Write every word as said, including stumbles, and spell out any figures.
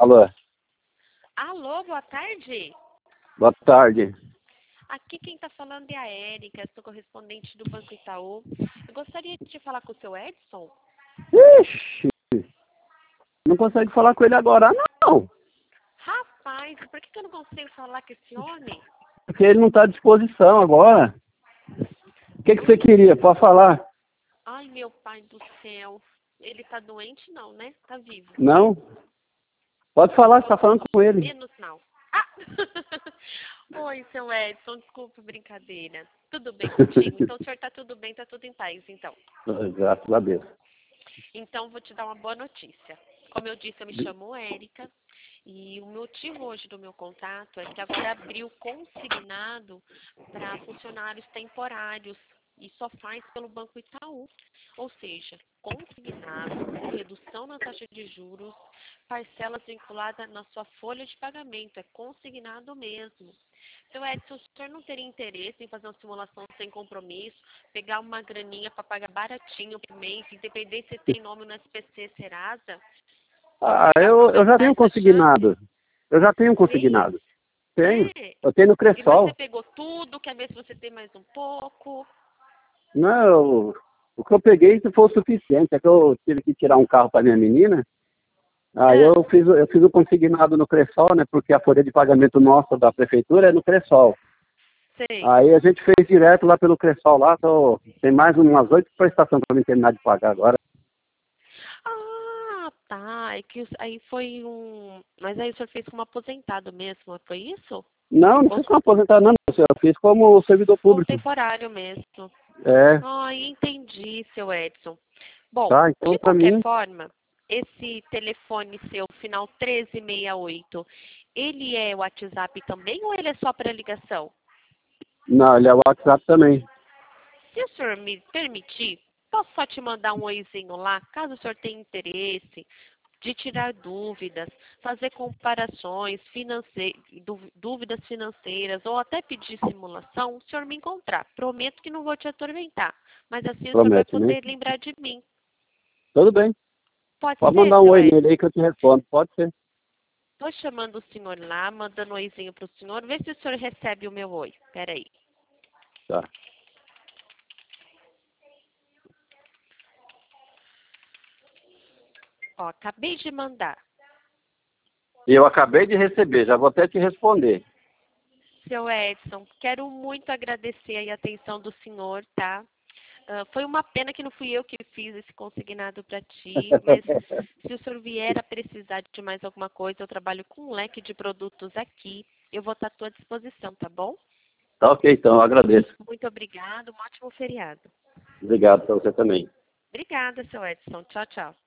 Alô? Alô, boa tarde. Boa tarde. Aqui quem está falando é a Érica, sou correspondente do Banco Itaú. Eu gostaria de falar com o seu Edson. Ixi, não consegue falar com ele agora, não. Rapaz, por que, que eu não consigo falar com esse homem? Porque ele não está à disposição agora. O que, que você queria? Pode falar. Ai, meu pai do céu. Ele tá doente não, né? Tá vivo. Não? Pode falar, você está falando com ele. Menos não. Ah! Oi, seu Edson, desculpa a brincadeira. Tudo bem contigo? Então o senhor tá tudo bem, tá tudo em paz, então. Graças a Deus. Então vou te dar uma boa notícia. Como eu disse, eu me chamo Érica e o motivo hoje do meu contato é que agora abriu consignado para funcionários temporários e só faz pelo Banco Itaú. Ou seja, consignado, com redução na taxa de juros, parcelas vinculadas na sua folha de pagamento. É consignado mesmo. Seu Edson, o senhor não teria interesse em fazer uma simulação sem compromisso, pegar uma graninha para pagar baratinho por mês, independente se tem nome no S P C Serasa? Ah, eu, eu já tenho consignado. Eu já tenho consignado. Tenho. É. Eu tenho no E mas Cressol. você pegou tudo, quer ver se você tem mais um pouco? Não, o que eu peguei foi o suficiente. É que eu tive que tirar um carro para minha menina. Aí Ah, eu fiz, eu fiz o consignado no Cressol, né? Porque a folha de pagamento nossa da prefeitura é no Cressol. sei. Aí a gente fez direto lá pelo Cressol lá, tô, tem mais umas oito prestações para mim terminar de pagar agora. Ah, tá. É que os- aí foi um. Mas aí o senhor fez como aposentado mesmo, foi isso? Não, não Ou fiz como aposentado não, eu fiz como servidor ou público. temporário mesmo? É, Ah, entendi, seu Edson. Bom, tá, então de para qualquer mim, forma, esse telefone seu, final treze sessenta e oito, ele é WhatsApp também ou ele é só para ligação? não, ele é o WhatsApp também. Se o senhor me permitir, posso só te mandar um oizinho lá, caso o senhor tenha interesse de tirar dúvidas, fazer comparações, finance... dú- dúvidas financeiras ou até pedir simulação, o senhor me encontrar. Prometo que não vou te atormentar, mas assim o senhor vai Promete, né? poder lembrar de mim. Tudo bem. Pode Pode ser, mandar um seu oi Edson? nele aí que eu te respondo, pode ser. Estou chamando o senhor lá, mandando um oizinho para o senhor. Vê se o senhor recebe o meu oi. Peraí. Tá. Ó, acabei de mandar. E eu acabei de receber, já vou até te responder. Seu Edson, quero muito agradecer aí a atenção do senhor, tá? Ah, foi uma pena que não fui eu que fiz esse consignado para ti, mas se o senhor vier a precisar de mais alguma coisa, eu trabalho com um leque de produtos aqui. Eu vou estar à tua disposição, tá bom? Tá ok, então, eu agradeço. Muito obrigada, um ótimo feriado. Obrigado para você também. Obrigada, seu Edson. Tchau, tchau.